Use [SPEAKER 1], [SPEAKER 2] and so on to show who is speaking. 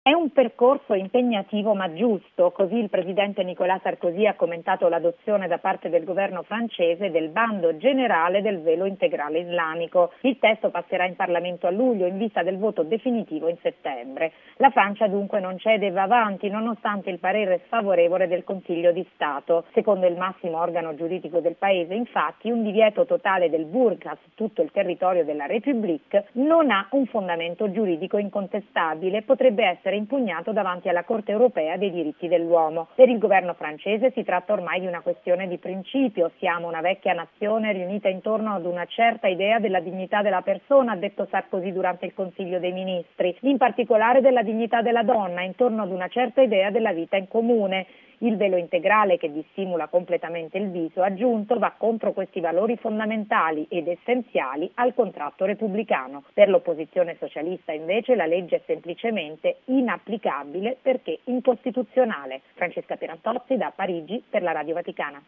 [SPEAKER 1] È un percorso impegnativo ma giusto, così il presidente Nicolas Sarkozy ha commentato l'adozione da parte del governo francese del bando generale del velo integrale islamico. Il testo passerà in Parlamento a luglio in vista del voto definitivo in settembre. La Francia dunque non cede e va avanti nonostante il parere sfavorevole del Consiglio di Stato. Secondo il massimo organo giuridico del paese, infatti, un divieto totale del burqa su tutto il territorio della République non ha un fondamento giuridico incontestabile, potrebbe essere impugnato davanti alla Corte europea dei diritti dell'uomo. Per il governo francese si tratta ormai di una questione di principio. Siamo una vecchia nazione riunita intorno ad una certa idea della dignità della persona, ha detto Sarkozy durante il Consiglio dei Ministri, in particolare della dignità della donna, intorno ad una certa idea della vita in comune. Il velo integrale, che dissimula completamente il viso, aggiunto, va contro questi valori fondamentali ed essenziali al contratto repubblicano. Per l'opposizione socialista, invece, la legge è semplicemente inapplicabile perché incostituzionale. Francesca Pierantozzi da Parigi per la Radio Vaticana.